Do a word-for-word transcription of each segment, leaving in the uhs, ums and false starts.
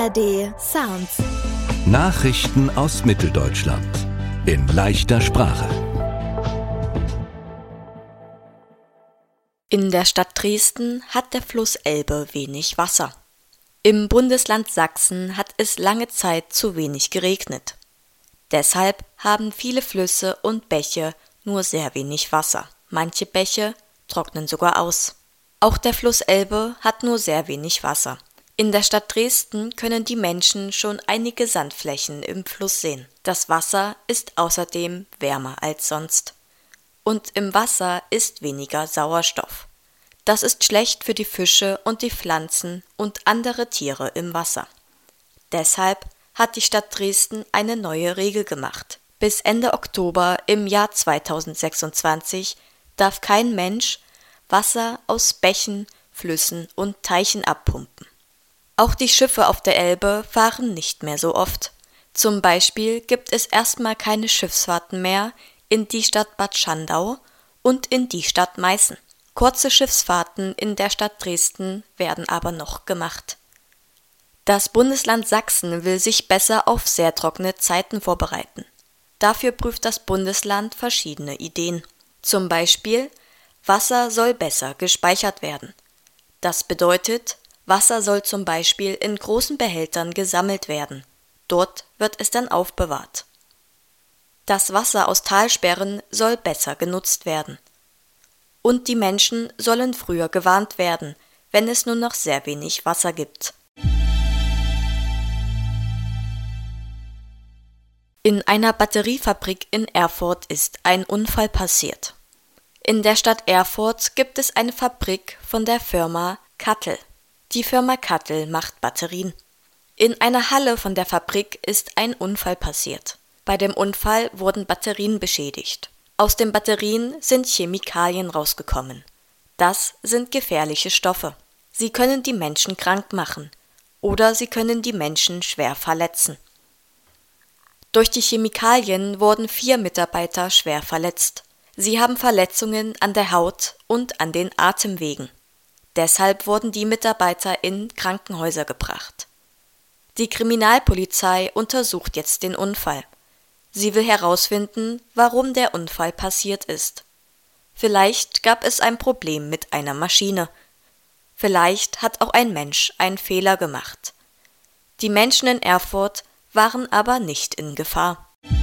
A R D Sounds. Nachrichten aus Mitteldeutschland in leichter Sprache. In der Stadt Dresden hat der Fluss Elbe wenig Wasser. Im Bundesland Sachsen hat es lange Zeit zu wenig geregnet. Deshalb haben viele Flüsse und Bäche nur sehr wenig Wasser. Manche Bäche trocknen sogar aus. Auch der Fluss Elbe hat nur sehr wenig Wasser. In der Stadt Dresden können die Menschen schon einige Sandflächen im Fluss sehen. Das Wasser ist außerdem wärmer als sonst. Und im Wasser ist weniger Sauerstoff. Das ist schlecht für die Fische und die Pflanzen und andere Tiere im Wasser. Deshalb hat die Stadt Dresden eine neue Regel gemacht. Bis Ende Oktober im Jahr zweitausendsechsundzwanzig darf kein Mensch Wasser aus Bächen, Flüssen und Teichen abpumpen. Auch die Schiffe auf der Elbe fahren nicht mehr so oft. Zum Beispiel gibt es erstmal keine Schiffsfahrten mehr in die Stadt Bad Schandau und in die Stadt Meißen. Kurze Schiffsfahrten in der Stadt Dresden werden aber noch gemacht. Das Bundesland Sachsen will sich besser auf sehr trockene Zeiten vorbereiten. Dafür prüft das Bundesland verschiedene Ideen. Zum Beispiel, Wasser soll besser gespeichert werden. Das bedeutet, Wasser soll zum Beispiel in großen Behältern gesammelt werden. Dort wird es dann aufbewahrt. Das Wasser aus Talsperren soll besser genutzt werden. Und die Menschen sollen früher gewarnt werden, wenn es nur noch sehr wenig Wasser gibt. In einer Batteriefabrik in Erfurt ist ein Unfall passiert. In der Stadt Erfurt gibt es eine Fabrik von der Firma Kattel. Die Firma Kattel macht Batterien. In einer Halle von der Fabrik ist ein Unfall passiert. Bei dem Unfall wurden Batterien beschädigt. Aus den Batterien sind Chemikalien rausgekommen. Das sind gefährliche Stoffe. Sie können die Menschen krank machen oder sie können die Menschen schwer verletzen. Durch die Chemikalien wurden vier Mitarbeiter schwer verletzt. Sie haben Verletzungen an der Haut und an den Atemwegen. Deshalb wurden die Mitarbeiter in Krankenhäuser gebracht. Die Kriminalpolizei untersucht jetzt den Unfall. Sie will herausfinden, warum der Unfall passiert ist. Vielleicht gab es ein Problem mit einer Maschine. Vielleicht hat auch ein Mensch einen Fehler gemacht. Die Menschen in Erfurt waren aber nicht in Gefahr.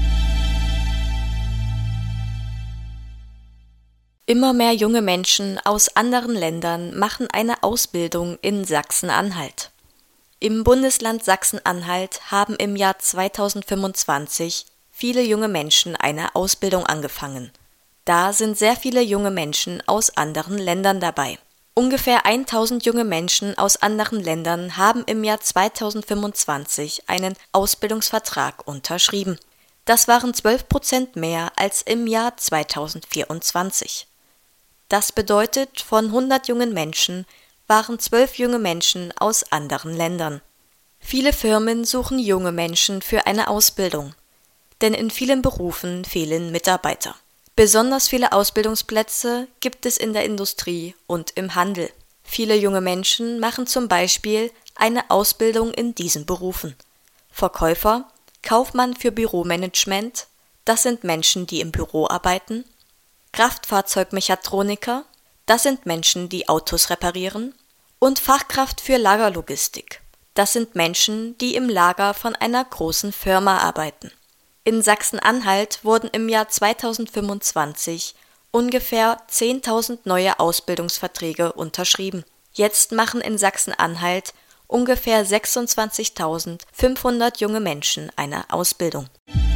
Immer mehr junge Menschen aus anderen Ländern machen eine Ausbildung in Sachsen-Anhalt. Im Bundesland Sachsen-Anhalt haben im Jahr zweitausendfünfundzwanzig viele junge Menschen eine Ausbildung angefangen. Da sind sehr viele junge Menschen aus anderen Ländern dabei. Ungefähr tausend junge Menschen aus anderen Ländern haben im Jahr zweitausendfünfundzwanzig einen Ausbildungsvertrag unterschrieben. Das waren zwölf Prozent mehr als im Jahr zweitausendvierundzwanzig. Das bedeutet, von hundert jungen Menschen waren zwölf junge Menschen aus anderen Ländern. Viele Firmen suchen junge Menschen für eine Ausbildung, denn in vielen Berufen fehlen Mitarbeiter. Besonders viele Ausbildungsplätze gibt es in der Industrie und im Handel. Viele junge Menschen machen zum Beispiel eine Ausbildung in diesen Berufen. Verkäufer, Kaufmann für Büromanagement, das sind Menschen, die im Büro arbeiten. Kraftfahrzeugmechatroniker, das sind Menschen, die Autos reparieren. Und Fachkraft für Lagerlogistik, das sind Menschen, die im Lager von einer großen Firma arbeiten. In Sachsen-Anhalt wurden im Jahr zweitausendfünfundzwanzig ungefähr zehntausend neue Ausbildungsverträge unterschrieben. Jetzt machen in Sachsen-Anhalt ungefähr sechsundzwanzigtausendfünfhundert junge Menschen eine Ausbildung.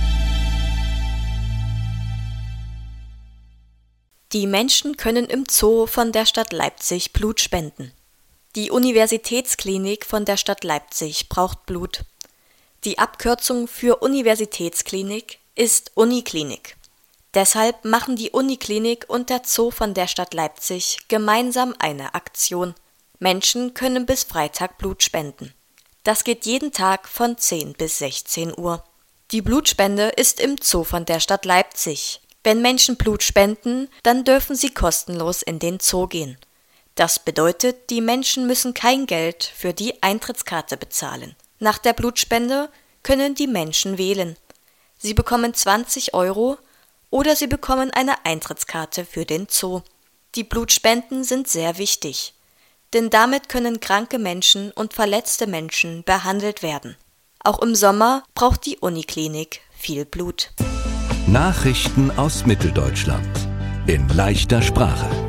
Die Menschen können im Zoo von der Stadt Leipzig Blut spenden. Die Universitätsklinik von der Stadt Leipzig braucht Blut. Die Abkürzung für Universitätsklinik ist Uniklinik. Deshalb machen die Uniklinik und der Zoo von der Stadt Leipzig gemeinsam eine Aktion. Menschen können bis Freitag Blut spenden. Das geht jeden Tag von zehn bis sechzehn Uhr. Die Blutspende ist im Zoo von der Stadt Leipzig. Wenn Menschen Blut spenden, dann dürfen sie kostenlos in den Zoo gehen. Das bedeutet, die Menschen müssen kein Geld für die Eintrittskarte bezahlen. Nach der Blutspende können die Menschen wählen. Sie bekommen zwanzig Euro oder sie bekommen eine Eintrittskarte für den Zoo. Die Blutspenden sind sehr wichtig, denn damit können kranke Menschen und verletzte Menschen behandelt werden. Auch im Sommer braucht die Uniklinik viel Blut. Nachrichten aus Mitteldeutschland in leichter Sprache.